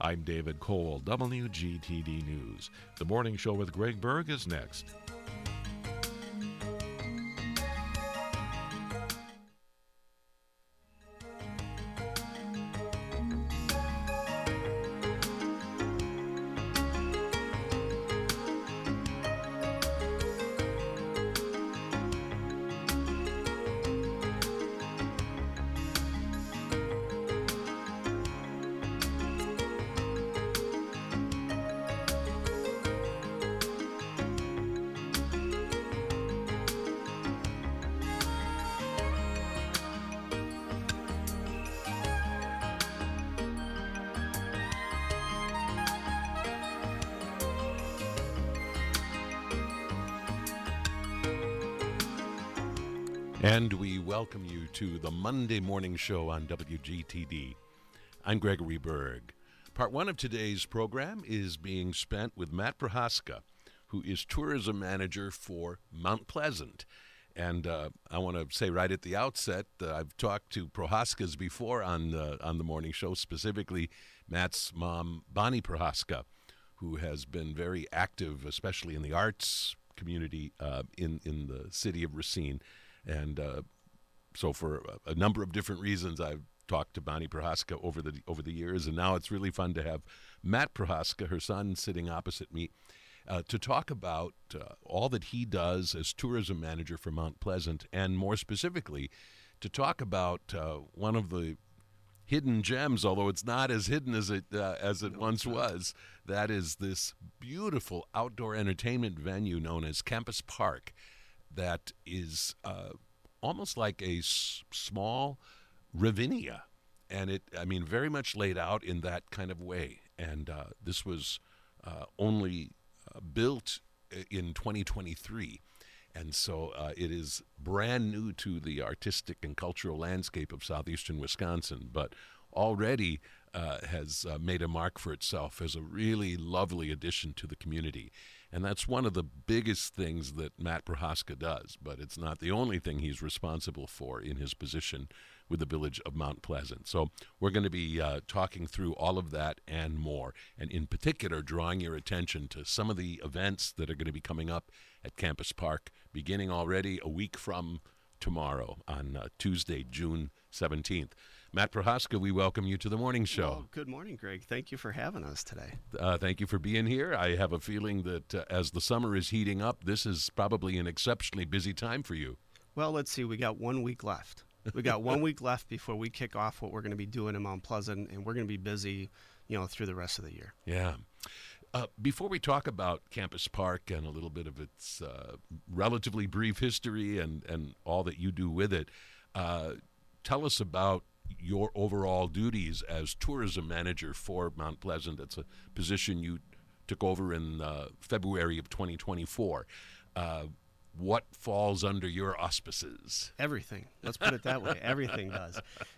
I'm David Cole, WGTD News. The Morning Show with Greg Berg is next. And we welcome you to the Monday Morning Show on WGTD. I'm Gregory Berg. Part one of today's program is being spent with Matt Prohaska, who is tourism manager for Mount Pleasant. And I want to say right at the outset, I've talked to Prohaskas before on the morning show, specifically Matt's mom, Bonnie Prohaska, who has been very active, especially in the arts community in the city of Racine. And so for a number of different reasons, I've talked to Bonnie Prohaska over the years, and now it's really fun to have Matt Prohaska, her son, sitting opposite me, to talk about all that he does as tourism manager for Mount Pleasant, and more specifically, to talk about one of the hidden gems, although it's not as hidden as it once was. That is this beautiful outdoor entertainment venue known as Campus Park. That is almost like a small Ravinia, and very much laid out in that kind of way. And this was only built in 2023, and so it is brand new to the artistic and cultural landscape of southeastern Wisconsin, but already has made a mark for itself as a really lovely addition to the community. And that's one of the biggest things that Matt Prohaska does, but it's not the only thing he's responsible for in his position with the village of Mount Pleasant. So we're going to be talking through all of that and more, and in particular drawing your attention to some of the events that are going to be coming up at Campus Park, beginning already a week from tomorrow on Tuesday, June 17th. Matt Prohaska, we welcome you to the morning show. Well, good morning, Greg. Thank you for having us today. Thank you for being here. I have a feeling that as the summer is heating up, this is probably an exceptionally busy time for you. Well, let's see. We got 1 week left. We got 1 week left before we kick off what we're going to be doing in Mount Pleasant, and we're going to be busy, through the rest of the year. Yeah. Before we talk about Campus Park and a little bit of its relatively brief history and all that you do with it, tell us about your overall duties as tourism manager for Mount Pleasant. It's a position you took over in February of 2024. What falls under your auspices? Everything. Let's put it that way. Everything does.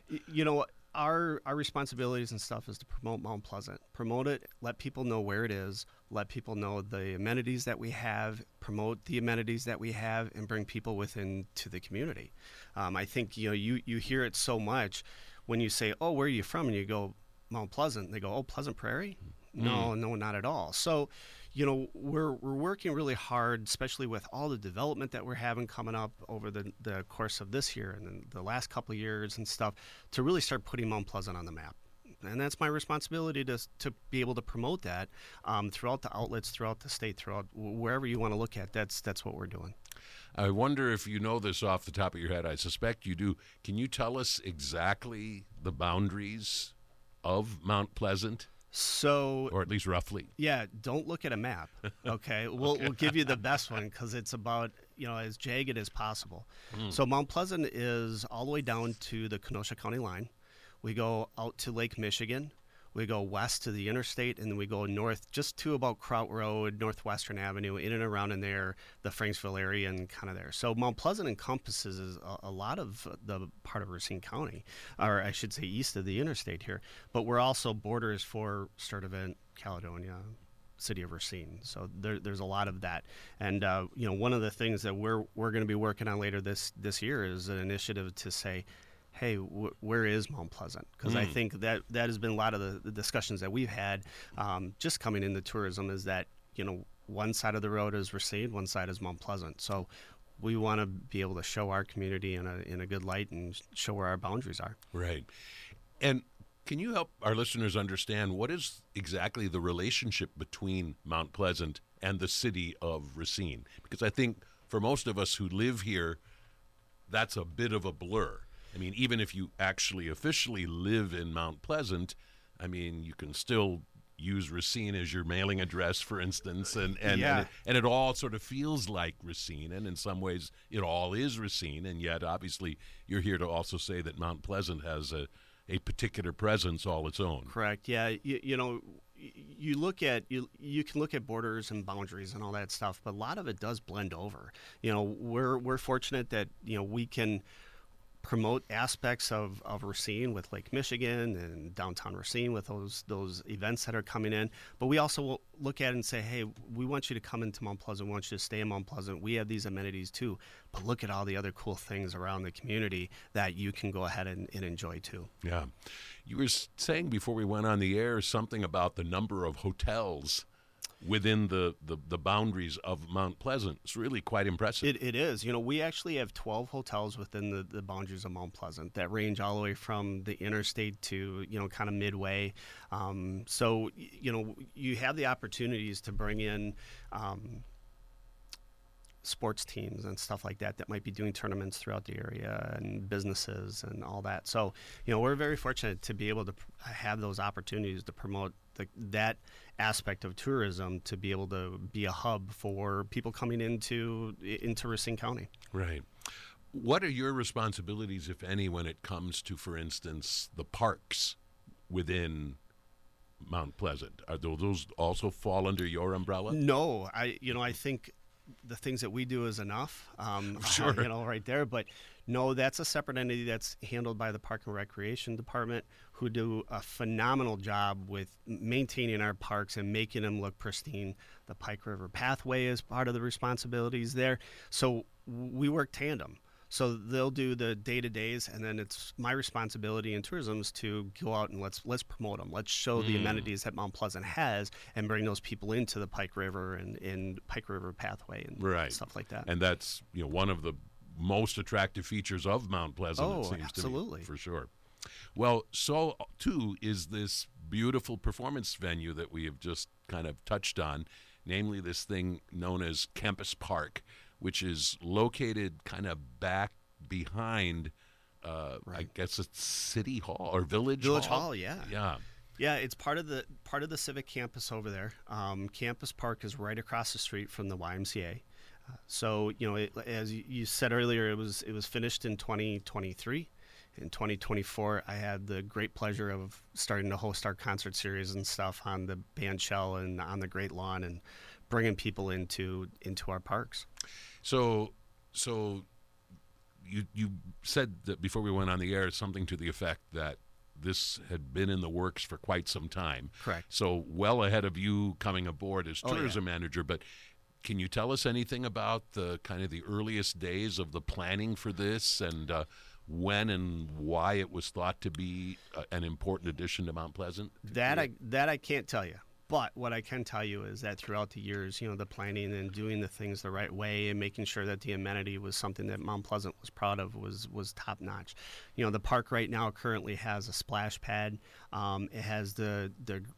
Our responsibilities and stuff is to promote Mount Pleasant. Promote it, let people know where it is, let people know the amenities that we have, promote the amenities that we have, and bring people within to the community. I think, you hear it so much when you say, oh, where are you from? And you go, Mount Pleasant. And they go, oh, Pleasant Prairie? No, not at all. So, we're working really hard, especially with all the development that we're having coming up over the course of this year and then the last couple of years and stuff, to really start putting Mount Pleasant on the map. And that's my responsibility to be able to promote that throughout the outlets, throughout the state, throughout wherever you want to look at. That's what we're doing. I wonder if you know this off the top of your head. I suspect you do. Can you tell us exactly the boundaries of Mount Pleasant? So, or at least roughly. Yeah, don't look at a map. Okay, we'll give you the best one because it's about as jagged as possible. So Mount Pleasant is all the way down to the Kenosha County line. We go out to Lake Michigan. We go west to the interstate, and then we go north just to about Kraut Road, Northwestern Avenue, in and around in there, the Franksville area, and kind of there. So Mount Pleasant encompasses a lot of the part of Racine County, or I should say east of the interstate here. But we're also borders for Sturtevant, Caledonia, City of Racine. So there's a lot of that. And, one of the things that we're going to be working on later this year is an initiative to say, hey, where is Mount Pleasant? Because I think that has been a lot of the discussions that we've had just coming into tourism is that, one side of the road is Racine, one side is Mount Pleasant. So we want to be able to show our community in a good light and show where our boundaries are. Right. And can you help our listeners understand what is exactly the relationship between Mount Pleasant and the city of Racine? Because I think for most of us who live here, that's a bit of a blur. I mean, even if you actually officially live in Mount Pleasant, I mean, you can still use Racine as your mailing address, for instance, and it all sort of feels like Racine, and in some ways it all is Racine, and yet obviously you're here to also say that Mount Pleasant has a particular presence all its own. Correct. Yeah. You look at you can look at borders and boundaries and all that stuff, but a lot of it does blend over. We're fortunate that we can promote aspects of Racine with Lake Michigan and downtown Racine with those events that are coming in. But we also will look at it and say, hey, we want you to come into Mount Pleasant. We want you to stay in Mount Pleasant. We have these amenities too. But look at all the other cool things around the community that you can go ahead and enjoy too. Yeah. You were saying before we went on the air something about the number of hotels within the boundaries of Mount Pleasant. It's really quite impressive. It is. We actually have 12 hotels within the boundaries of Mount Pleasant that range all the way from the interstate to, kind of midway. So, you have the opportunities to bring in sports teams and stuff like that might be doing tournaments throughout the area and businesses and all that. So, we're very fortunate to be able to have those opportunities to promote that aspect of tourism, to be able to be a hub for people coming into Racine County. Right. What are your responsibilities, if any, when it comes to, for instance, the parks within Mount Pleasant? Are those also fall under your umbrella? No, I think the things that we do is enough. Sure. Right there. But no, that's a separate entity that's handled by the Park and Recreation Department, who do a phenomenal job with maintaining our parks and making them look pristine. The Pike River Pathway is part of the responsibilities there. So we work tandem. So they'll do the day-to-days, and then it's my responsibility in tourism is to go out and let's promote them. Let's show the amenities that Mount Pleasant has and bring those people into the Pike River and Pike River Pathway and stuff like that. And that's one of the most attractive features of Mount Pleasant, it seems absolutely. To me, for sure. Well, so too is this beautiful performance venue that we have just kind of touched on, namely this thing known as Campus Park, which is located kind of back behind, I guess it's City Hall or Village Hall. Yeah. It's part of the civic campus over there. Campus Park is right across the street from the YMCA. So as you said earlier, it was finished in 2023. In 2024, I had the great pleasure of starting to host our concert series and stuff on the bandshell and on the Great Lawn and bringing people into our parks. So you said that before we went on the air something to the effect that this had been in the works for quite some time. Correct. So well ahead of you coming aboard as tourism manager, but can you tell us anything about the kind of the earliest days of the planning for this and when and why it was thought to be an important addition to Mount Pleasant? That I can't tell you. But what I can tell you is that throughout the years, the planning and doing the things the right way and making sure that the amenity was something that Mount Pleasant was proud of was top notch. The park right now currently has a splash pad. It has the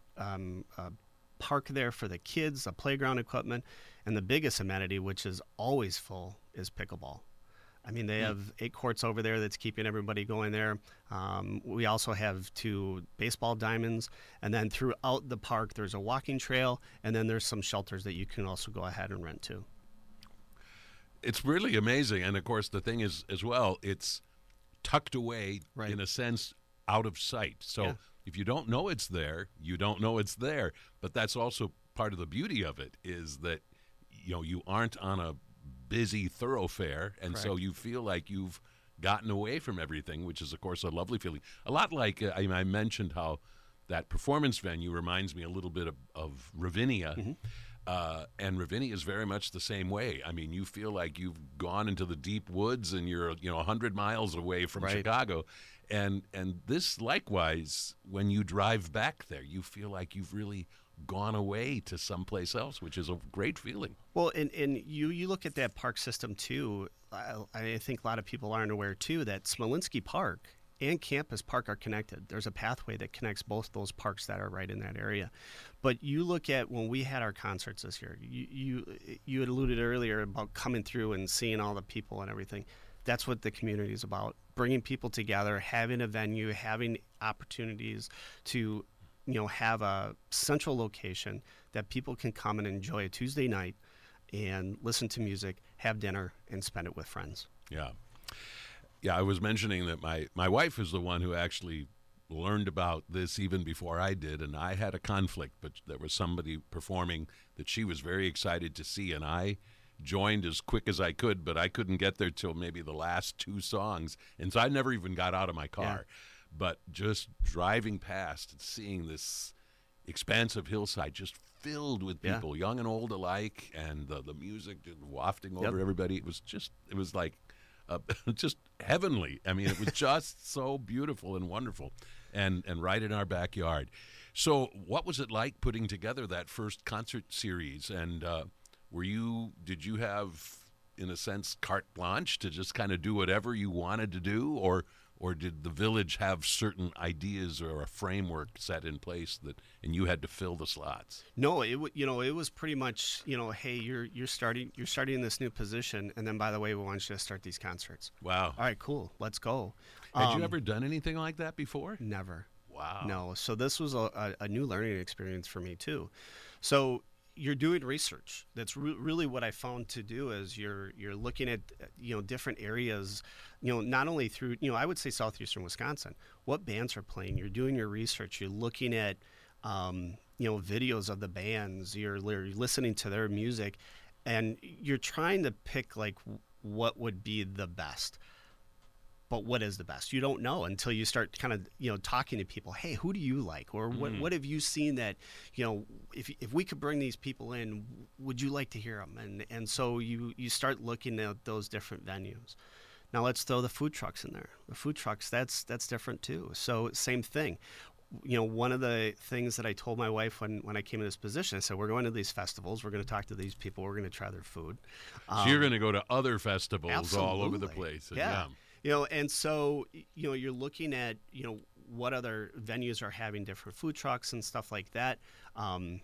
park there for the kids, the playground equipment, and the biggest amenity, which is always full, is pickleball. I mean, they have 8 courts over there that's keeping everybody going there. We also have 2 baseball diamonds. And then throughout the park, there's a walking trail, and then there's some shelters that you can also go ahead and rent to. It's really amazing. And, of course, the thing is, as well, it's tucked away, in a sense, out of sight. So if you don't know it's there, you don't know it's there. But that's also part of the beauty of it is that, you aren't on a busy thoroughfare, and so you feel like you've gotten away from everything, which is, of course, a lovely feeling. A lot like I mentioned how that performance venue reminds me a little bit of Ravinia. And Ravinia is very much the same way. I mean, you feel like you've gone into the deep woods and you're 100 miles away from Right. Chicago. And this likewise, when you drive back there, you feel like you've really gone away to someplace else, which is a great feeling. Well, and you look at that park system too. I think a lot of people aren't aware too that Smolinski Park and Campus Park are connected. There's a pathway that connects both those parks that are right in that area. But you look at when we had our concerts this year, you had alluded earlier about coming through and seeing all the people and everything. That's what the community is about, bringing people together, having a venue, having opportunities to have a central location that people can come and enjoy a Tuesday night and listen to music, have dinner, and spend it with friends. Yeah. Yeah, I was mentioning that my wife is the one who actually learned about this even before I did, and I had a conflict, but there was somebody performing that she was very excited to see, and I joined as quick as I could, but I couldn't get there till maybe the last two songs, and so I never even got out of my car. Yeah. But just driving past and seeing this expansive hillside just filled with Yeah. people, young and old alike, and the music just wafting over Yep. everybody. It was like just heavenly. I mean, it was just so beautiful and wonderful, and right in our backyard. So, what was it like putting together that first concert series? And did you have, in a sense, carte blanche to just kind of do whatever you wanted to do, or did the village have certain ideas or a framework set in place and you had to fill the slots? No, it was pretty much hey, you're starting in this new position, and then by the way, we want you to start these concerts. Wow. All right, cool, let's go. Had you ever done anything like that before? Never. Wow. No. So this was a new learning experience for me too. So you're doing research. That's really what I found to do is you're looking at different areas, not only through I would say southeastern Wisconsin. What bands are playing? You're doing your research. You're looking at videos of the bands. You're listening to their music, and you're trying to pick like what would be the best. But what is the best? You don't know until you start kind of, talking to people. Hey, who do you like? Or what have you seen that, if we could bring these people in, would you like to hear them? And so you start looking at those different venues. Now let's throw the food trucks in there. The food trucks, that's different too. So same thing. One of the things that I told my wife when I came in this position, I said, we're going to these festivals. We're going to talk to these people. We're going to try their food. So you're going to go to other festivals all over the Absolutely. place. Yeah. And so, you're looking at, what other venues are having different food trucks and stuff like that. And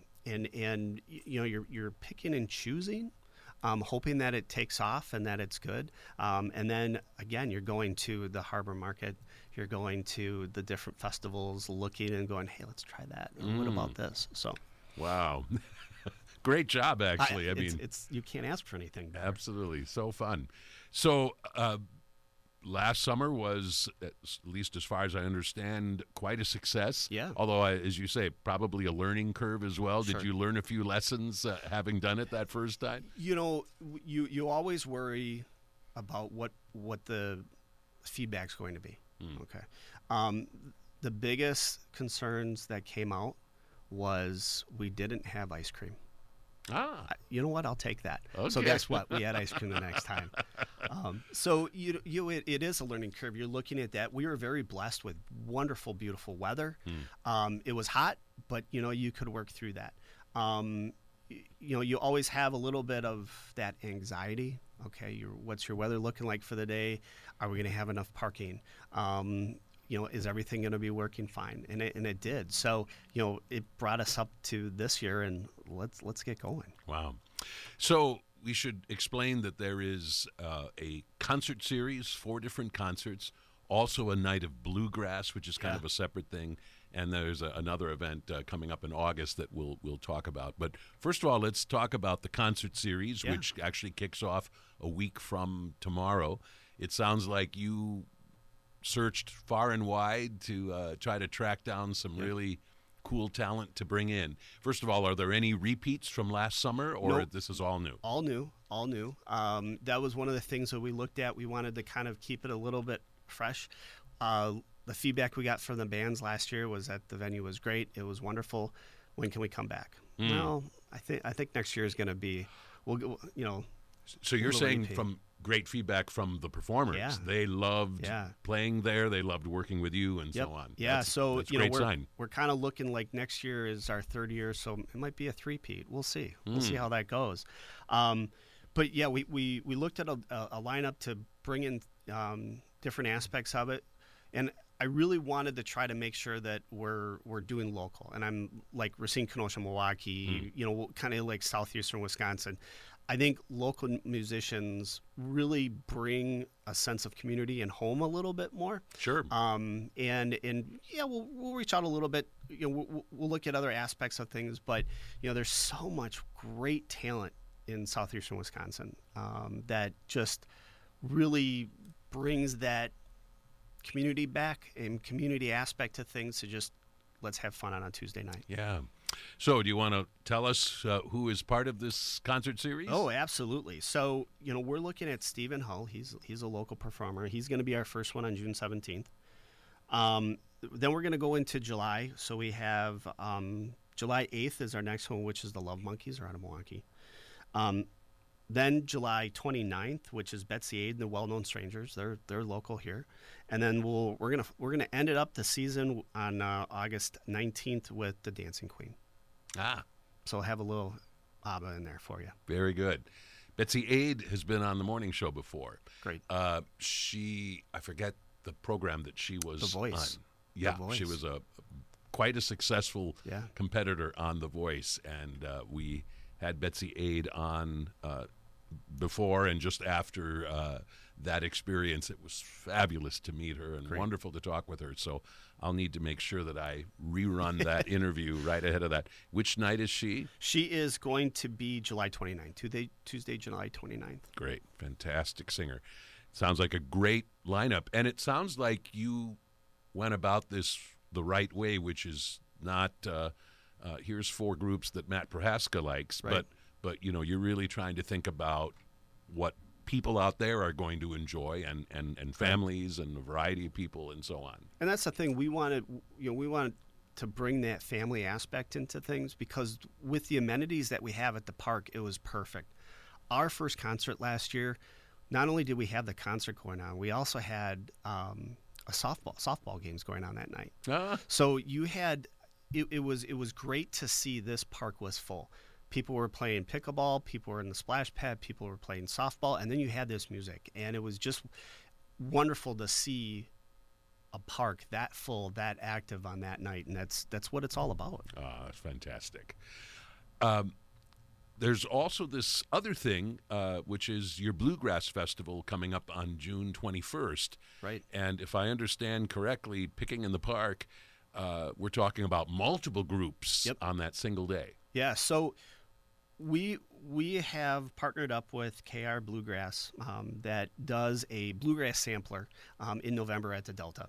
you're picking and choosing, hoping that it takes off and that it's good. And then, again, you're going to the Harbor Market. You're going to the different festivals, looking and going, hey, let's try that. And what about this? So, Wow. Great job, actually. I mean, it's you can't ask for anything better. absolutely. So fun. So, last summer was, at least as far as I understand, quite a success. Yeah. Although, as you say, probably a learning curve as well. Sure. Did you learn a few lessons having done it that first time? You always worry about what the feedback's going to be. Okay. The biggest concerns that came out was we didn't have ice cream. You know what? I'll take that. Okay. So guess what? We had ice cream the next time. So it is a learning curve. You're looking at that. We were very blessed with wonderful, beautiful weather. It was hot, but you could work through that. You always have a little bit of that anxiety. Okay, what's your weather looking like for the day? Are we going to have enough parking? Is everything going to be working fine? And it did. So, it brought us up to this year, and let's get going. Wow. So we should explain that there is a concert series, 4 different concerts, also a night of bluegrass, which is kind of a separate thing, and there's another event coming up in August that we'll talk about. But first of all, let's talk about the concert series, which actually kicks off a week from tomorrow. It sounds like you searched far and wide to try to track down some really cool talent to bring in. First of all, are there any repeats from last summer, or Nope. this is all new? All new. That was one of the things that we looked at. We wanted to kind of keep it a little bit fresh. The feedback we got from the bands last year was that the venue was great. It was wonderful. When can we come back? No, I think next year is going to be, So you're little saying repeat. from great feedback from the performers. Yeah. They loved Yeah. playing there. They loved working with you and Yep. so on. Yeah, That's a great we're sign. kind of looking like next year is our third year, so it might be a three-peat. We'll see. We'll see how that goes. But yeah, we looked at a lineup to bring in different aspects of it, and I really wanted to try to make sure that we're doing local. And I'm like Racine, Kenosha, Milwaukee, kind of like southeastern Wisconsin. I think local musicians really bring a sense of community and home a little bit more. Sure. And yeah, we'll reach out a little bit. We'll look at other aspects of things, but there's so much great talent in southeastern Wisconsin that just really brings that community back and community aspect to things. To just let's have fun on a Tuesday night. Yeah. So, do you want to tell us who is part of this concert series? Oh, absolutely. So, we're looking at Stephen Hull. He's a local performer. He's going to be our first one on June 17th. Then we're going to go into July. So we have July 8th is our next one, which is the Love Monkeys, are out of Milwaukee. Then July 29th, which is Betsy Aid and the Well Known Strangers. They're local here. And then we're gonna end it up the season on August 19th with the Dancing Queen. Ah, So I'll have a little ABBA in there for you. very good. Betsy Aid has been on the morning show before. Great. I forget the program that she was The Voice. on. Yeah, The Voice. she was quite a successful Yeah. competitor on The Voice, and we had Betsy Aid on before and just after that experience. It was fabulous to meet her and Great. wonderful to talk with her. So I'll need to make sure that I rerun that interview right ahead of that. Which night is she? She is going to be July 29th, Tuesday, July 29th. Great, fantastic singer. Sounds like a great lineup, and it sounds like you went about this the right way, which is not here's four groups that Matt Prohaska likes, Right. but you're really trying to think about what people out there are going to enjoy, and families and a variety of people and so on. And that's the thing we wanted to bring that family aspect into things, because with the amenities that we have at the park, it was perfect. Our first concert last year, not only did we have the concert going on, we also had a softball games going on that night. So you had it was great to see this park was full. People were playing pickleball, people were in the splash pad, people were playing softball, and then you had this music, and it was just wonderful to see a park that full, that active on that night, and that's what it's all about. It's fantastic. There's also this other thing, which is your Bluegrass Festival coming up on June 21st. Right. And if I understand correctly, Picking in the Park, we're talking about multiple groups Yep. on that single day. Yeah, so we have partnered up with KR Bluegrass that does a bluegrass sampler in November at the Delta.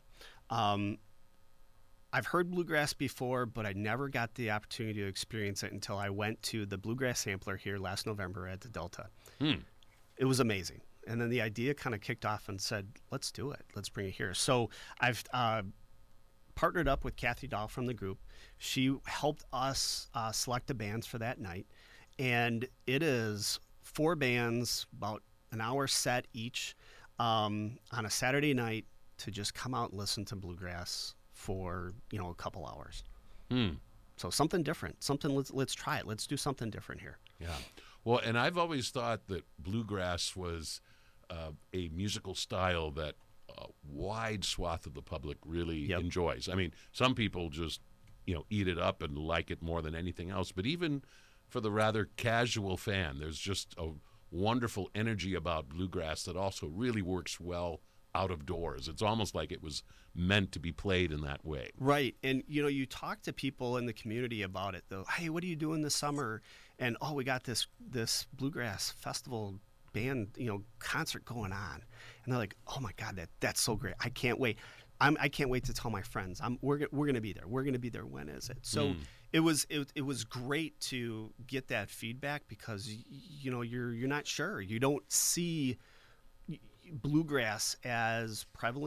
I've heard bluegrass before, but I never got the opportunity to experience it until I went to the bluegrass sampler here last November at the Delta. It was amazing. And then the idea kind of kicked off and said, let's do it. Let's bring it here. So I've partnered up with Kathy Dahl from the group. She helped us select the bands for that night. And it is 4 bands, about an hour set each, on a Saturday night to just come out and listen to bluegrass for a couple hours. So something different. Let's try it. Let's do something different here. Yeah. Well, and I've always thought that bluegrass was a musical style that a wide swath of the public really enjoys. I mean, some people just eat it up and like it more than anything else. But even for the rather casual fan, there's just a wonderful energy about bluegrass that also really works well out of doors. It's almost like it was meant to be played in that way. Right. And, you talk to people in the community about it, though. Hey, what are you doing this summer? And, we got this bluegrass festival band, concert going on. And they're like, oh, my God, that's so great. I can't wait. I can't wait to tell my friends. We're going to be there. We're going to be there. When is it? So it was great to get that feedback, because, you're not sure. You don't see bluegrass as prevalent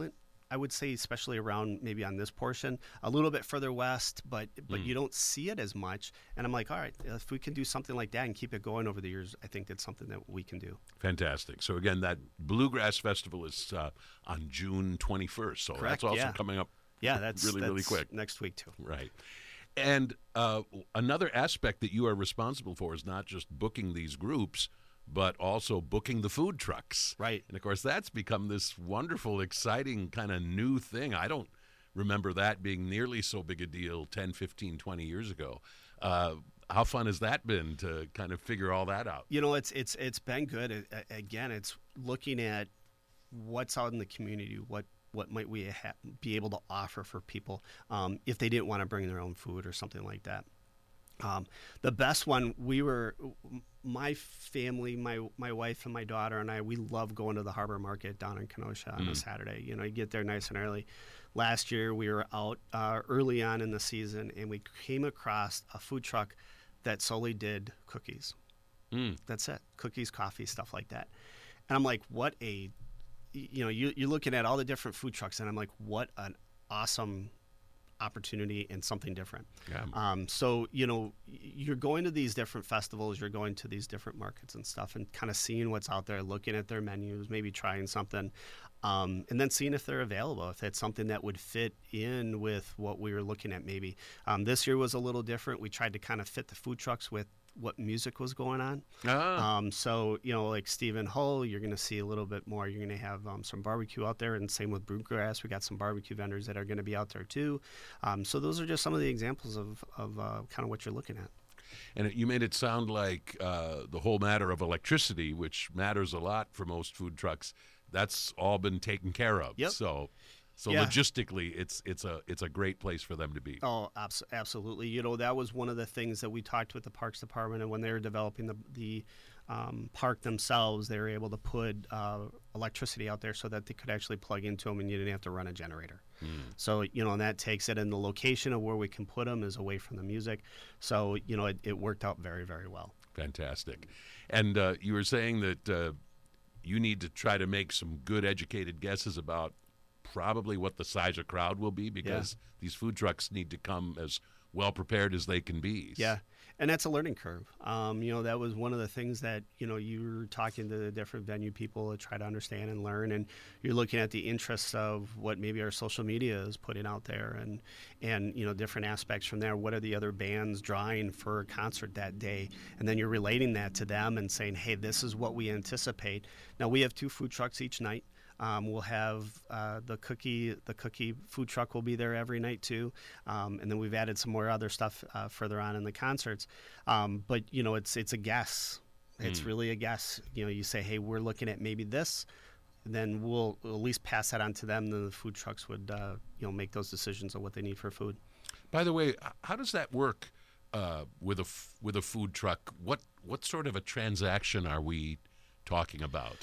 I would say especially around maybe on this portion, a little bit further west, but you don't see it as much. And I'm like, all right, if we can do something like that and keep it going over the years, I think that's something that we can do. Fantastic. So again, that Bluegrass Festival is on June 21st. So Correct, that's also coming up. Yeah, that's really quick. Next week too. Right. And another aspect that you are responsible for is not just booking these groups, but also booking the food trucks. Right. And, of course, that's become this wonderful, exciting kind of new thing. I don't remember that being nearly so big a deal 10, 15, 20 years ago. How fun has that been to kind of figure all that out? You know, it's been good. Again, it's looking at what's out in the community, what might we be able to offer for people if they didn't want to bring their own food or something like that. The best one, my family, my wife and my daughter and I, we love going to the Harbor Market down in Kenosha on a Saturday. You know, you get there nice and early. Last year, we were out early on in the season, and we came across a food truck that solely did cookies. That's it. Cookies, coffee, stuff like that. And I'm like, you're looking at all the different food trucks, and I'm like, what an awesome opportunity and something different. Yeah. So, you know, you're going to these different festivals, you're going to these different markets and stuff and kind of seeing what's out there, looking at their menus, maybe trying something, and then seeing if they're available, if it's something that would fit in with what we were looking at maybe. This year was a little different. We tried to kind of fit the food trucks with what music was going on. So, you know, like Stephen Hull, you're going to see a little bit more. You're going to have some barbecue out there, and same with Bluegrass. We got some barbecue vendors that are going to be out there too. So those are just some of the examples of kind of what you're looking at. And you made it sound like the whole matter of electricity, which matters a lot for most food trucks, that's all been taken care of. Yep. So logistically, it's a great place for them to be. Oh, absolutely. You know, that was one of the things that we talked with the Parks Department, and when they were developing the park themselves, they were able to put electricity out there so that they could actually plug into them, and you didn't have to run a generator. So, you know, and that takes it, and the location of where we can put them is away from the music. So, you know, it worked out very, very well. Fantastic. And you were saying that you need to try to make some good educated guesses about probably what the size of crowd will be, because these food trucks need to come as well prepared as they can be. Yeah, and that's a learning curve. You know, that was one of the things that, you know, you were talking to the different venue people to try to understand and learn, and you're looking at the interests of what maybe our social media is putting out there, and you know, different aspects from there. What are the other bands drawing for a concert that day? And then you're relating that to them and saying, hey, this is what we anticipate. Now, we have 2 food trucks each night. We'll have the cookie food truck will be there every night too, and then we've added some more other stuff further on in the concerts. But you know, it's a guess. It's really a guess. You know, you say, hey, we're looking at maybe this, then we'll at least pass that on to them. Then the food trucks would you know, make those decisions on what they need for food. By the way, how does that work with a food truck? What sort of a transaction are we talking about?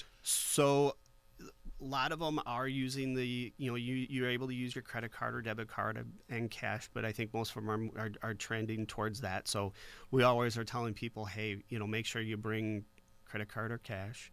So a lot of them are using you're able to use your credit card or debit card and cash, but I think most of them are trending towards that. So we always are telling people, hey, you know, make sure you bring credit card or cash.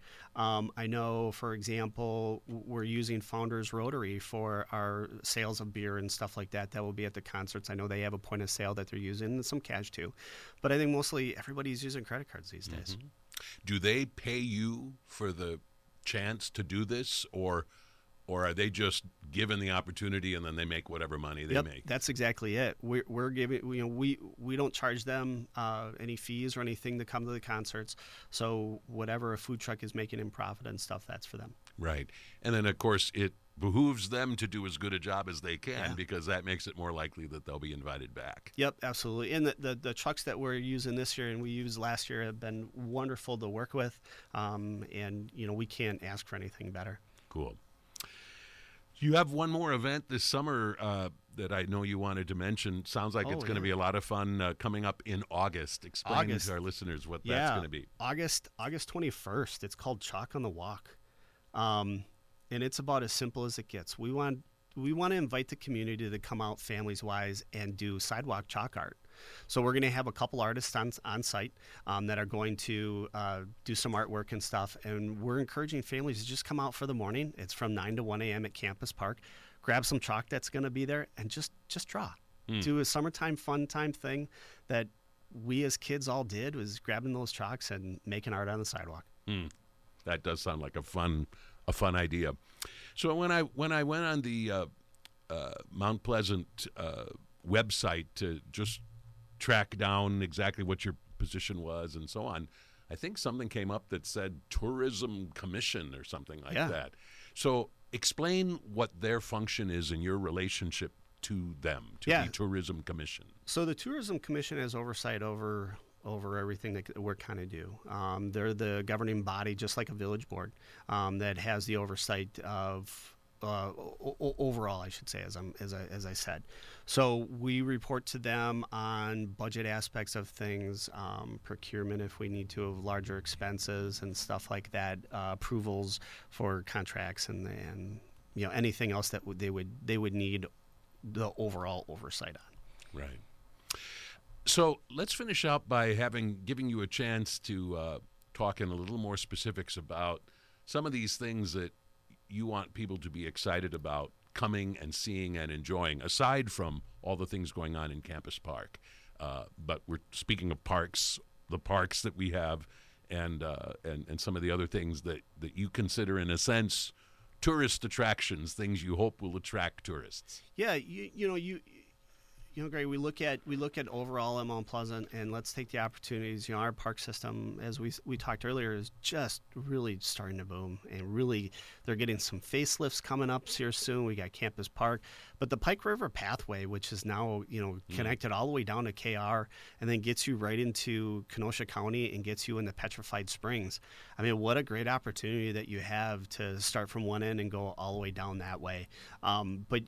I know, for example, we're using Founders Rotary for our sales of beer and stuff like that. That will be at the concerts. I know they have a point of sale that they're using, and some cash too. But I think mostly everybody's using credit cards these days. Do they pay you for the chance to do this, or are they just given the opportunity and then they make whatever money they make? That's exactly it. We're giving, you know, we don't charge them any fees or anything to come to the concerts. So whatever a food truck is making in profit and stuff, that's for them. Right. And then of course it behooves them to do as good a job as they can, because that makes it more likely that they'll be invited back. Yep, absolutely. And the trucks that we're using this year and we used last year have been wonderful to work with. And, you know, we can't ask for anything better. Cool. You have one more event this summer that I know you wanted to mention. Sounds like it's going to be a lot of fun coming up in August. Explain to our listeners what that's going to be. August 21st. It's called Chalk on the Walk. And it's about as simple as it gets. We want to invite the community to come out families-wise and do sidewalk chalk art. So we're going to have a couple artists on site that are going to do some artwork and stuff. And we're encouraging families to just come out for the morning. It's from 9 to 1 a.m. at Campus Park. grab some chalk that's going to be there, and just draw. Do a summertime fun time thing that we as kids all did, was grabbing those chalks and making art on the sidewalk. That does sound like a fun idea. So when I went on the Mount Pleasant website to just track down exactly what your position was and so on, I think something came up that said Tourism Commission or something like that. So explain what their function is in your relationship to them, to the Tourism Commission. So the Tourism Commission has oversight over everything that we're kind of do. They're the governing body, just like a village board, that has the oversight of overall, I should say, as I said. So we report to them on budget aspects of things, procurement if we need to, of larger expenses and stuff like that, approvals for contracts and anything else that they would need the overall oversight on. Right. So let's finish out by giving you a chance to talk in a little more specifics about some of these things that you want people to be excited about coming and seeing and enjoying, aside from all the things going on in Campus Park. But we're speaking of parks, the parks that we have, and some of the other things that you consider, in a sense, tourist attractions, things you hope will attract tourists. Yeah, Greg, we look at overall at Mount Pleasant, and let's take the opportunities. Our park system, as we talked earlier, is just really starting to boom, and really they're getting some facelifts coming up here soon. We got Campus Park, but the Pike River Pathway, which is now connected all the way down to KR, and then gets you right into Kenosha County and gets you into Petrified Springs. I mean, what a great opportunity that you have to start from one end and go all the way down that way. But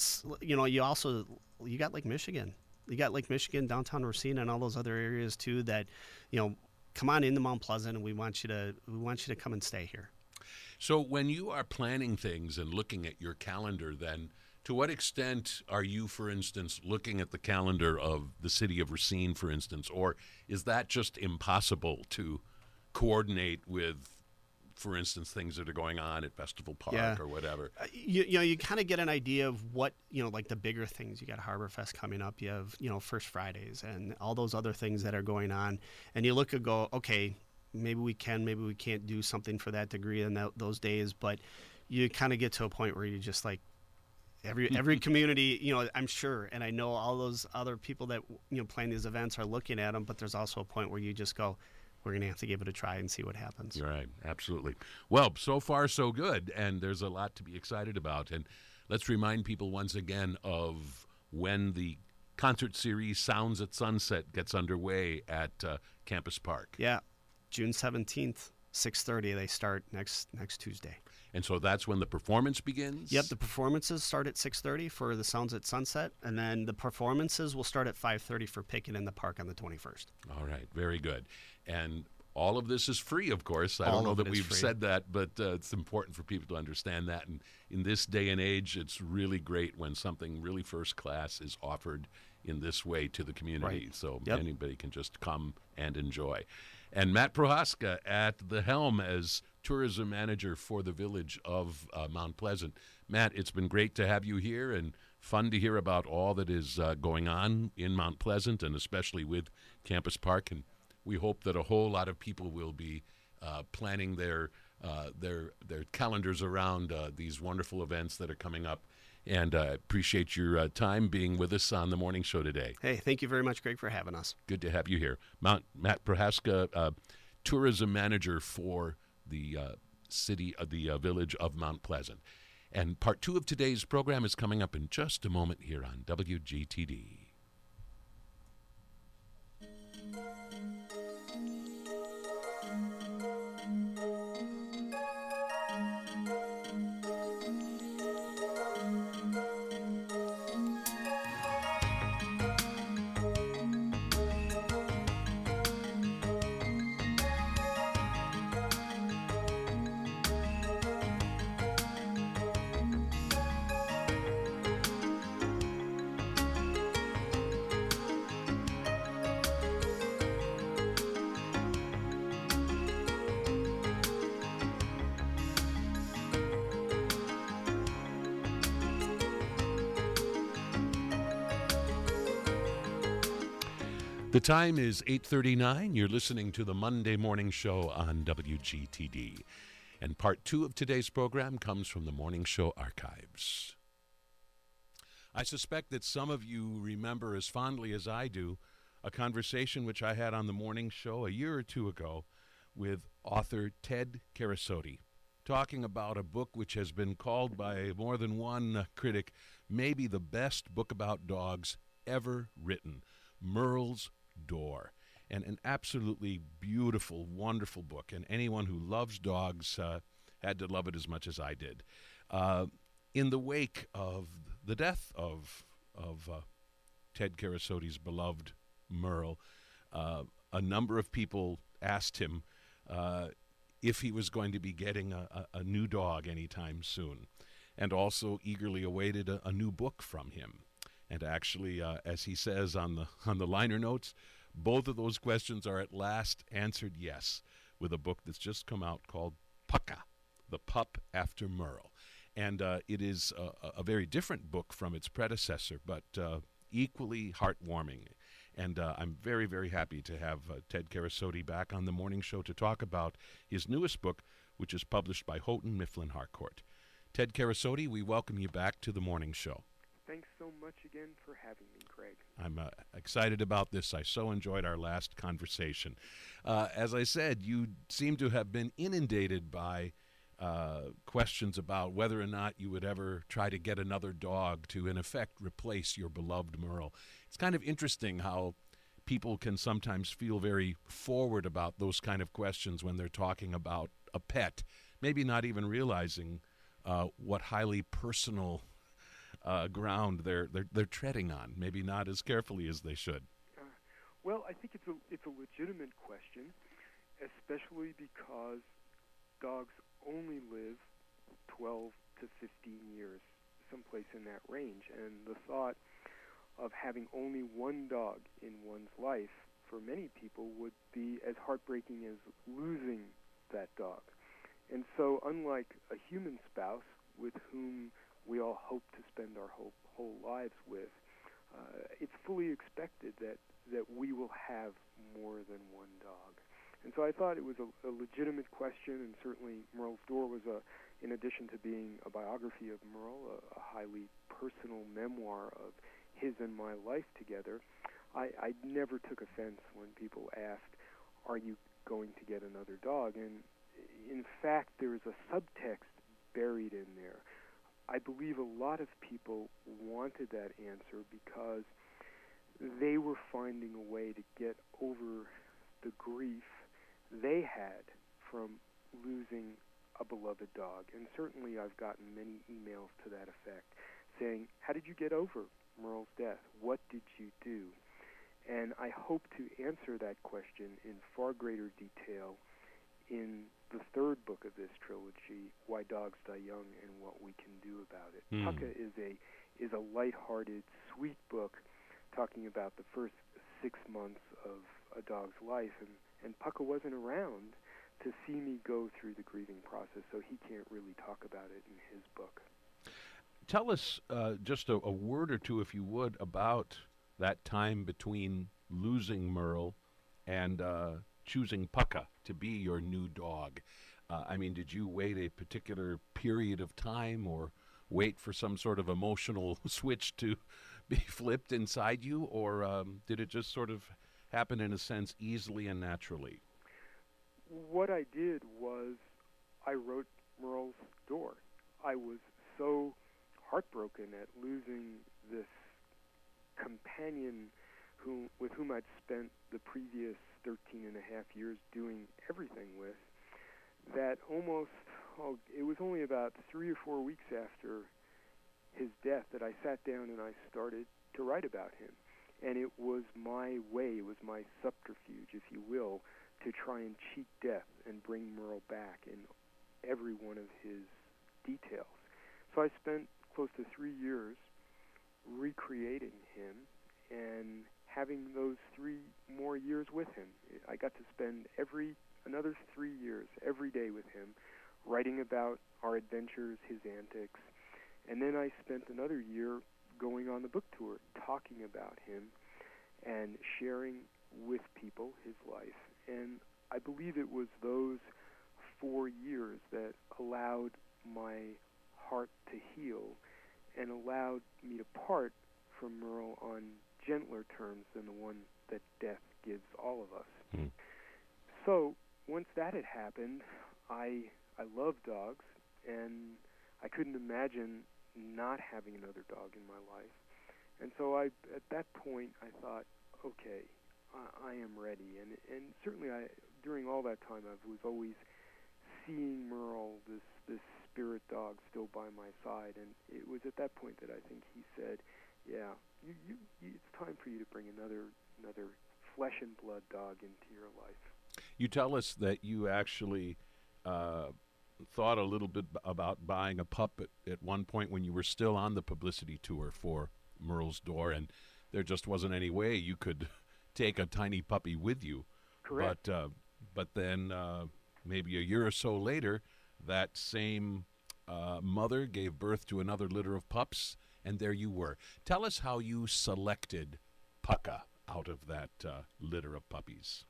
you got Lake Michigan. You got Lake Michigan, downtown Racine, and all those other areas too that, come on into Mount Pleasant, and we want you to come and stay here. So when you are planning things and looking at your calendar, then to what extent are you, for instance, looking at the calendar of the city of Racine, for instance, or is that just impossible to coordinate with, for instance, things that are going on at Festival Park or whatever? You kind of get an idea of what, like the bigger things. You got Harbor Fest coming up. You have, First Fridays and all those other things that are going on. And you look and go, okay, maybe we can't do something for that degree in those days. But you kind of get to a point where you just like, every community, I'm sure, and I know all those other people that, plan these events are looking at them, but there's also a point where you just go, we're going to have to give it a try and see what happens. You're right. Absolutely. Well, so far so good, and there's a lot to be excited about. And let's remind people once again of when the concert series Sounds at Sunset gets underway at Campus Park. Yeah, June 17th, 6:30. They start next Tuesday. And so that's when the performance begins? Yep, the performances start at 6:30 for the Sounds at Sunset, and then the performances will start at 5:30 for Picking in the Park on the 21st. All right, very good. And all of this is free, of course. I don't know that we've said that, but it's important for people to understand that. And in this day and age, it's really great when something really first class is offered in this way to the community. Right. So anybody can just come and enjoy. And Matt Prohaska at the helm as tourism manager for the village of Mount Pleasant. Matt, it's been great to have you here and fun to hear about all that is going on in Mount Pleasant, and especially with Campus Park. And we hope that a whole lot of people will be planning their calendars around these wonderful events that are coming up. And I appreciate your time being with us on the morning show today. Hey, thank you very much, Greg, for having us. Good to have you here. Matt Prohaska, tourism manager for the the village of Mount Pleasant. And part 2 of today's program is coming up in just a moment here on WGTD. The time is 8:39. You're listening to the Monday Morning Show on WGTD. And part 2 of today's program comes from the Morning Show archives. I suspect that some of you remember as fondly as I do a conversation which I had on the Morning Show a year or two ago with author Ted Karasotti, talking about a book which has been called by more than one critic maybe the best book about dogs ever written, Merle's Door. And an absolutely beautiful, wonderful book. And anyone who loves dogs had to love it as much as I did. In the wake of the death of Ted Karasotti's beloved Merle, a number of people asked him if he was going to be getting a new dog anytime soon, and also eagerly awaited a new book from him. And actually, as he says on the liner notes, both of those questions are at last answered yes, with a book that's just come out called Pucka, The Pup After Merle. And it is a very different book from its predecessor, but equally heartwarming. And I'm very, very happy to have Ted Karasotti back on the morning show to talk about his newest book, which is published by Houghton Mifflin Harcourt. Ted Karasotti, we welcome you back to the morning show. Thanks so much again for having me, Craig. I'm excited about this. I so enjoyed our last conversation. As I said, you seem to have been inundated by questions about whether or not you would ever try to get another dog to, in effect, replace your beloved Merle. It's kind of interesting how people can sometimes feel very forward about those kind of questions when they're talking about a pet, maybe not even realizing what highly personal ground they're treading on, maybe not as carefully as they should. Well, I think it's a legitimate question, especially because dogs only live 12 to 15 years, someplace in that range, and the thought of having only one dog in one's life for many people would be as heartbreaking as losing that dog. And so, unlike a human spouse with whom we all hope to spend our whole lives with, it's fully expected that we will have more than one dog. And so I thought it was a legitimate question, and certainly Merle's Door was, in addition to being a biography of Merle, a highly personal memoir of his and my life together. I never took offense when people asked, are you going to get another dog? And in fact, there is a subtext buried in there. I believe a lot of people wanted that answer because they were finding a way to get over the grief they had from losing a beloved dog. And certainly I've gotten many emails to that effect saying, how did you get over Merle's death? What did you do? And I hope to answer that question in far greater detail in the third book of this trilogy, Why Dogs Die Young and What We Can Do About It. Pucka is a lighthearted, sweet book talking about the first 6 months of a dog's life, and Pucka wasn't around to see me go through the grieving process, so he can't really talk about it in his book. Tell us just a word or two, if you would, about that time between losing Merle and choosing Pucka to be your new dog. I mean, did you wait a particular period of time or wait for some sort of emotional switch to be flipped inside you, or did it just sort of happen in a sense easily and naturally? What I did was I wrote Merle's Door. I was so heartbroken at losing this companion with whom I'd spent the previous 13 and a half years doing everything with, that it was only about 3 or 4 weeks after his death that I sat down and I started to write about him. And it was my way, it was my subterfuge, if you will, to try and cheat death and bring Merle back in every one of his details. So I spent close to 3 years recreating him and having those 3 more years with him. I got to spend another 3 years every day with him, writing about our adventures, his antics, and then I spent another year going on the book tour, talking about him and sharing with people his life. And I believe it was those 4 years that allowed my heart to heal and allowed me to part from Merle on gentler terms than the one that death gives all of us. Mm. So once that had happened, I loved dogs, and I couldn't imagine not having another dog in my life. And so at that point, I thought, okay, I am ready. And certainly during all that time, I was always seeing Merle, this spirit dog, still by my side. And it was at that point that I think he said, yeah, it's time for you to bring another flesh and blood dog into your life. You tell us that you actually thought a little bit about buying a pup at one point when you were still on the publicity tour for Merle's Door, and there just wasn't any way you could take a tiny puppy with you. Correct. But then maybe a year or so later, that same mother gave birth to another litter of pups, and there you were. Tell us how you selected Pucka out of that litter of puppies.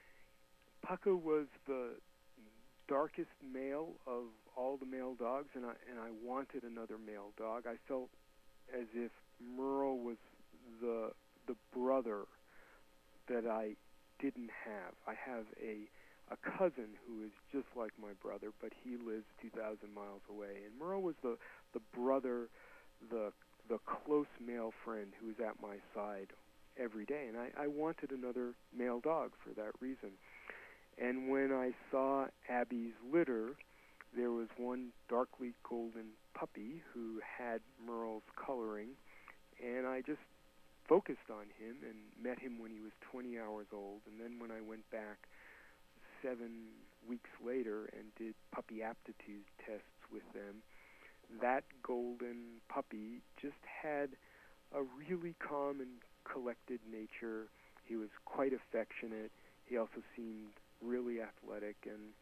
Pucka was the darkest male of all the male dogs, and I wanted another male dog. I felt as if Merle was the brother that I didn't have. I have a cousin who is just like my brother, but he lives 2,000 miles away. And Merle was the brother, the close male friend who was at my side every day. And I wanted another male dog for that reason. And when I saw Abby's litter, there was one darkly golden puppy who had Merle's coloring, and I just focused on him and met him when he was 20 hours old. And then when I went back 7 weeks later and did puppy aptitude tests with them, that golden puppy just had a really calm and collected nature. He was quite affectionate. He also seemed really athletic, and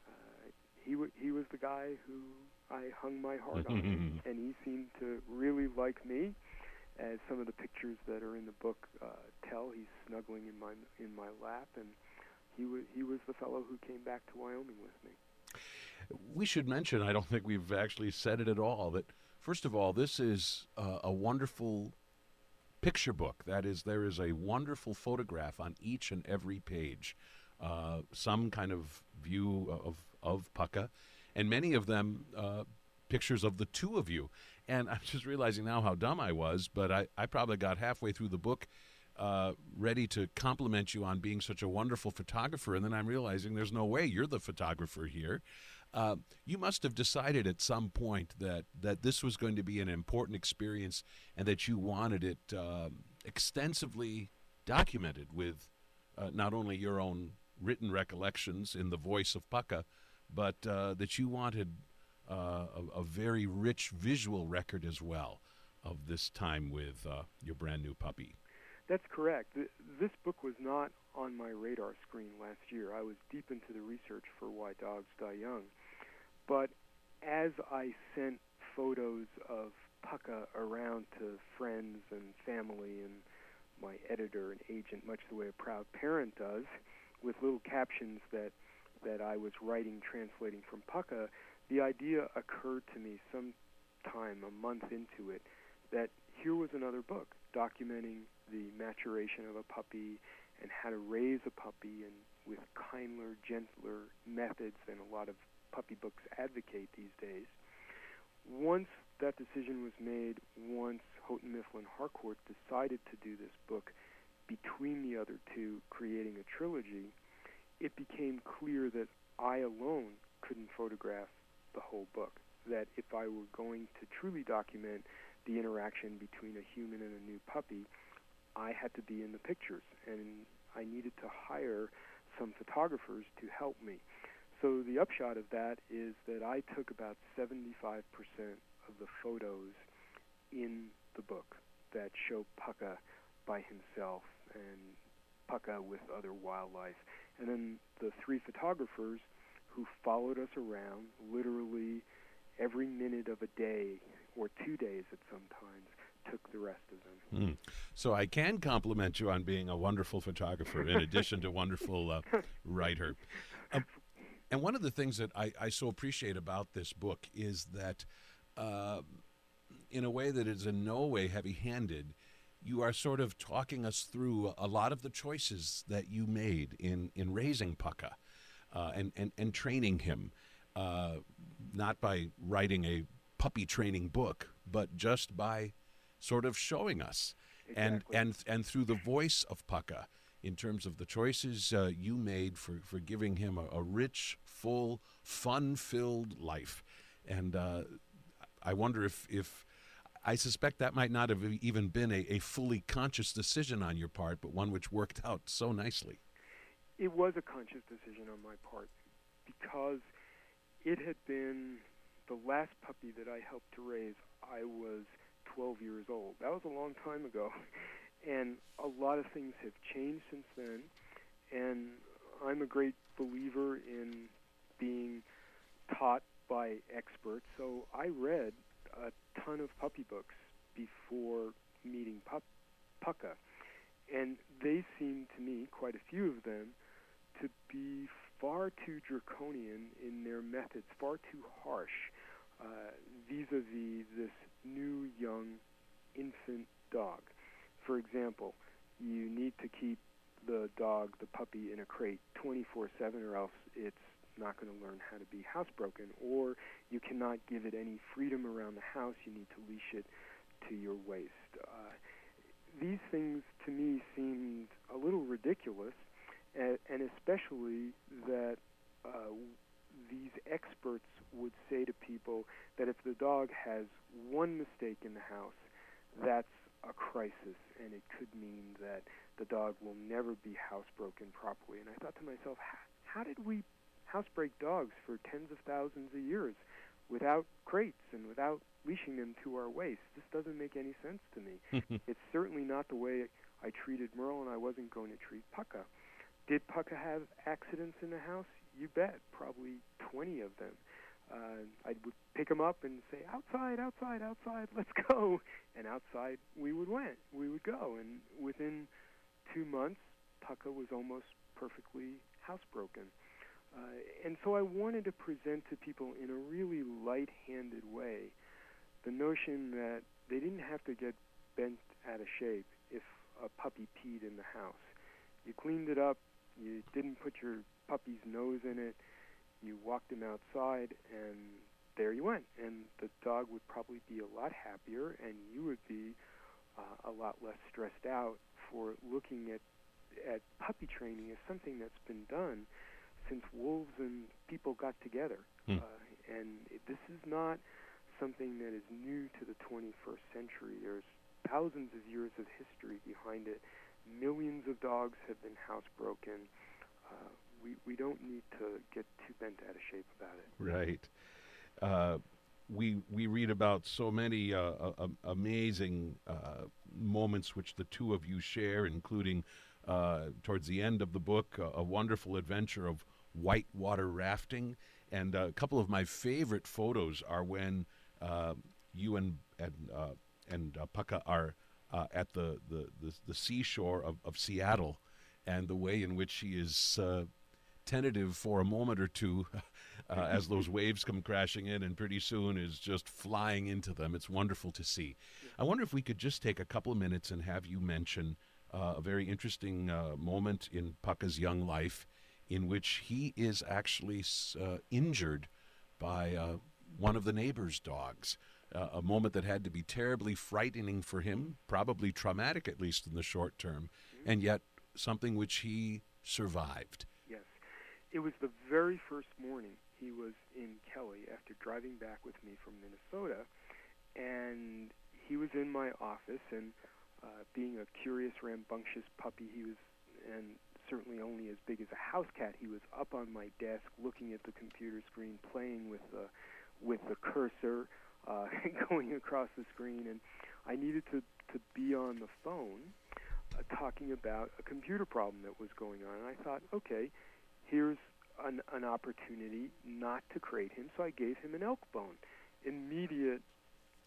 he was the guy who I hung my heart on, and he seemed to really like me. As some of the pictures that are in the book tell, he's snuggling in my lap, and he was the fellow who came back to Wyoming with me. We should mention, I don't think we've actually said it at all, that first of all, this is a wonderful picture book. That is, there is a wonderful photograph on each and every page. Some kind of view of Pucka, and many of them pictures of the two of you. And I'm just realizing now how dumb I was, but I probably got halfway through the book ready to compliment you on being such a wonderful photographer, and then I'm realizing there's no way you're the photographer here. You must have decided at some point that this was going to be an important experience and that you wanted it extensively documented with not only your own written recollections in the voice of Pucka, but that you wanted a very rich visual record as well of this time with your brand new puppy. That's correct. This book was not on my radar screen last year. I was deep into the research for Why Dogs Die Young. But as I sent photos of Pucka around to friends and family and my editor and agent, much the way a proud parent does, with little captions that I was writing, translating from Pucka, the idea occurred to me sometime a month into it that here was another book documenting the maturation of a puppy and how to raise a puppy and with kinder, gentler methods than a lot of puppy books advocate these days. Once that decision was made, once Houghton Mifflin Harcourt decided to do this book between the other two, creating a trilogy, it became clear that I alone couldn't photograph the whole book, that if I were going to truly document the interaction between a human and a new puppy, I had to be in the pictures, and I needed to hire some photographers to help me. So the upshot of that is that I took about 75% of the photos in the book that show Pucka by himself and Pucka with other wildlife. And then the 3 photographers who followed us around literally every minute of a day, or 2 days at some times, took the rest of them. So I can compliment you on being a wonderful photographer in addition to wonderful writer. And one of the things that I so appreciate about this book is that in a way that is in no way heavy-handed, you are sort of talking us through a lot of the choices that you made in raising Pucka and training him, not by writing a puppy training book, but just by sort of showing us. Exactly. And through the voice of Pucka, in terms of the choices you made for giving him a rich, full, fun-filled life. And I wonder if I suspect that might not have even been a fully conscious decision on your part, but one which worked out so nicely. It was a conscious decision on my part because it had been the last puppy that I helped to raise. I was 12 years old. That was a long time ago. And a lot of things have changed since then. And I'm a great believer in being taught by experts. So I read a ton of puppy books before meeting Pucka. And they seemed to me, quite a few of them, to be far too draconian in their methods, far too harsh vis-a-vis this new young infant dog. For example, you need to keep the puppy, in a crate 24/7 or else it's not going to learn how to be housebroken, or you cannot give it any freedom around the house. You need to leash it to your waist. These things to me seemed a little ridiculous, and especially that these experts would say to people that if the dog has one mistake in the house, that's a crisis, and it could mean that the dog will never be housebroken properly. And I thought to myself, how did we housebreak dogs for tens of thousands of years without crates and without leashing them to our waist? This doesn't make any sense to me. It's certainly not the way I treated Merle, and I wasn't going to treat Pucka. Did Pucka have accidents in the house? You bet, probably 20 of them. I would pick him up and say, outside, outside, outside, let's go. And outside we would go. And within 2 months, Pucka was almost perfectly housebroken. And so I wanted to present to people in a really light-handed way the notion that they didn't have to get bent out of shape if a puppy peed in the house. You cleaned it up, you didn't put your puppy's nose in it, you walked him outside, and there you went. And the dog would probably be a lot happier, and you would be a lot less stressed out for looking at puppy training as something that's been done since wolves and people got together. And this is not something that is new to the 21st century. There's thousands of years of history behind it. Millions of dogs have been housebroken. We don't need to get too bent out of shape about it. Right. We read about so many amazing moments which the two of you share, including towards the end of the book, a wonderful adventure of whitewater rafting. And a couple of my favorite photos are when you and Pucka are at the seashore of Seattle, and the way in which she is tentative for a moment or two as those waves come crashing in, and pretty soon is just flying into them. It's wonderful to see. I wonder if we could just take a couple of minutes and have you mention a very interesting moment in Pucka's young life in which he is actually injured by one of the neighbor's dogs. A moment that had to be terribly frightening for him, probably traumatic at least in the short term, and yet something which he survived. Yes. It was the very first morning he was in Kelly after driving back with me from Minnesota, and he was in my office, and being a curious, rambunctious puppy, he was, and certainly only as big as a house cat, he was up on my desk looking at the computer screen, playing with the cursor, going across the screen, and I needed to be on the phone talking about a computer problem that was going on. And I thought, okay, here's an opportunity not to crate him, so I gave him an elk bone. Immediate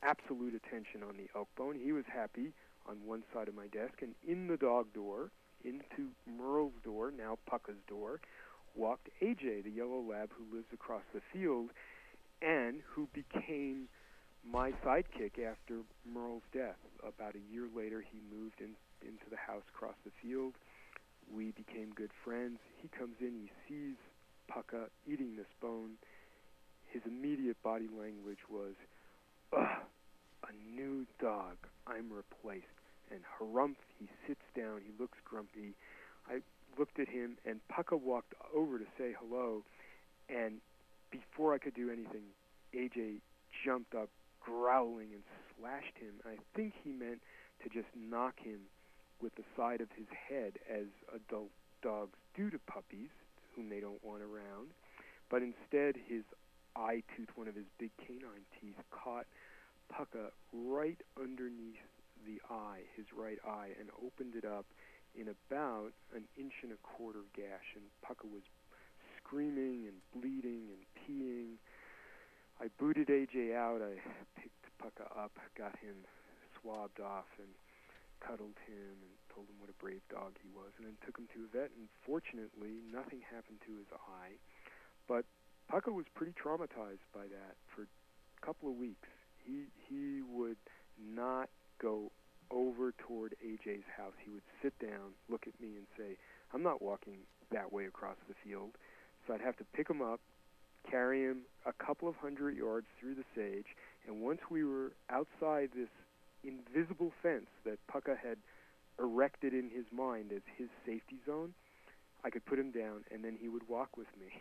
absolute attention on the elk bone. He was happy on one side of my desk, and in the dog door, into Merle's door, now Pucka's door, walked AJ, the yellow lab who lives across the field and who became my sidekick after Merle's death. About a year later, he moved into the house across the field. We became good friends. He comes in, he sees Pucka eating this bone. His immediate body language was, "Ugh, a new dog. I'm replaced." And harumph, he sits down, he looks grumpy. I looked at him, and Pucka walked over to say hello, and before I could do anything, AJ jumped up, growling, and slashed him. I think he meant to just knock him with the side of his head, as adult dogs do to puppies, whom they don't want around. But instead, his eye tooth, one of his big canine teeth, caught Pucka right underneath the eye, his right eye, and opened it up in about an 1.25 inch gash. And Pucka was screaming and bleeding and peeing. I booted AJ out. I picked Pucka up, got him swabbed off, and cuddled him and told him what a brave dog he was, and then took him to a vet. And fortunately, nothing happened to his eye. But Pucka was pretty traumatized by that for a couple of weeks. He would not go over toward AJ's house. He would sit down, look at me, and say, "I'm not walking that way across the field." So I'd have to pick him up, carry him a couple of 100 yards through the sage, and once we were outside this invisible fence that Pucka had erected in his mind as his safety zone, I could put him down, and then he would walk with me.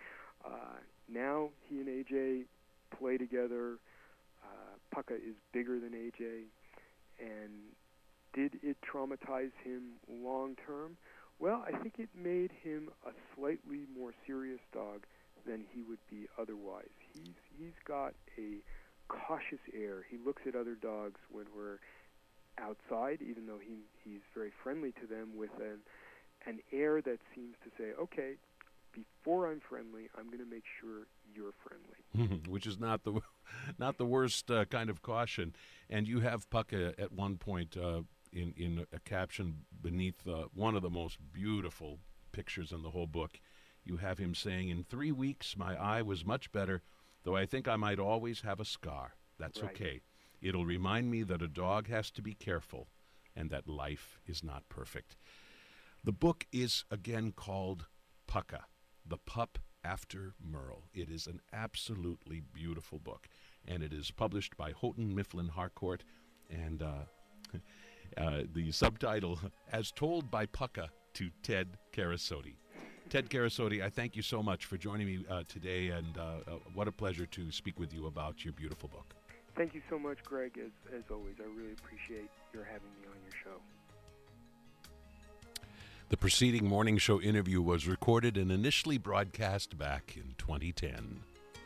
Now he and AJ play together. Pucka is bigger than AJ, and did it traumatize him long term? Well, I think it made him a slightly more serious dog than he would be otherwise. He's got a cautious air. He looks at other dogs when we're outside, even though he's very friendly to them, with an air that seems to say, "Okay, before I'm friendly, I'm going to make sure you're friendly." Which is not the worst kind of caution. And you have Pucka at one point in a caption beneath one of the most beautiful pictures in the whole book. You have him saying, "In 3 weeks, my eye was much better, though I think I might always have a scar. That's Right. okay. It'll remind me that a dog has to be careful and that life is not perfect." The book is again called Pucka, The Pup After Merle. It is an absolutely beautiful book, and it is published by Houghton Mifflin Harcourt, and the subtitle, As Told by Pucka to Ted Carasotti. Ted Carasotti, I thank you so much for joining me today, and what a pleasure to speak with you about your beautiful book. Thank you so much, Greg, as always. I really appreciate your having me on your show. The preceding morning show interview was recorded and initially broadcast back in 2010.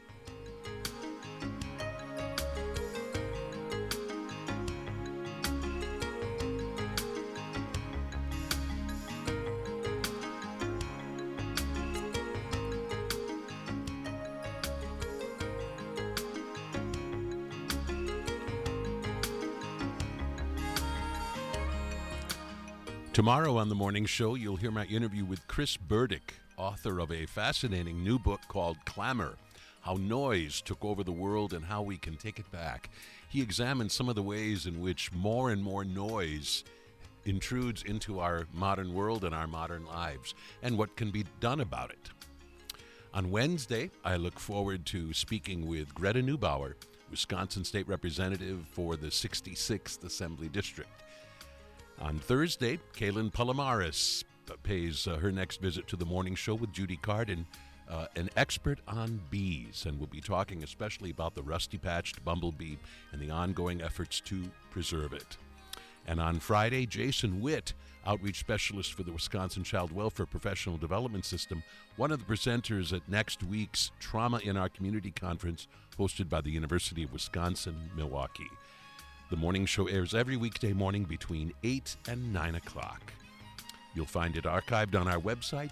Tomorrow on the morning show, you'll hear my interview with Chris Burdick, author of a fascinating new book called Clamor, How Noise Took Over the World and How We Can Take It Back. He examines some of the ways in which more and more noise intrudes into our modern world and our modern lives, and what can be done about it. On Wednesday, I look forward to speaking with Greta Neubauer, Wisconsin State Representative for the 66th Assembly District. On Thursday, Kaylin Palomares pays her next visit to the morning show with Judy Carden, an expert on bees, and we'll be talking especially about the rusty-patched bumblebee and the ongoing efforts to preserve it. And on Friday, Jason Witt, outreach specialist for the Wisconsin Child Welfare Professional Development System, one of the presenters at next week's Trauma in Our Community conference hosted by the University of Wisconsin-Milwaukee. The morning show airs every weekday morning between 8 and 9 o'clock. You'll find it archived on our website,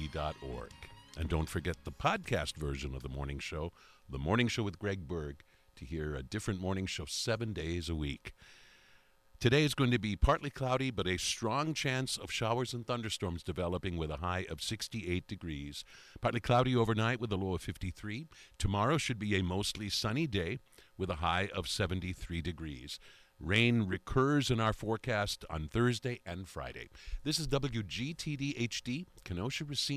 wgtd.org. And don't forget the podcast version of The Morning Show with Greg Berg, to hear a different morning show 7 days a week. Today is going to be partly cloudy, but a strong chance of showers and thunderstorms developing with a high of 68 degrees. Partly cloudy overnight with a low of 53. Tomorrow should be a mostly sunny day with a high of 73 degrees. Rain recurs in our forecast on Thursday and Friday. This is WGTD HD, Kenosha, Racine.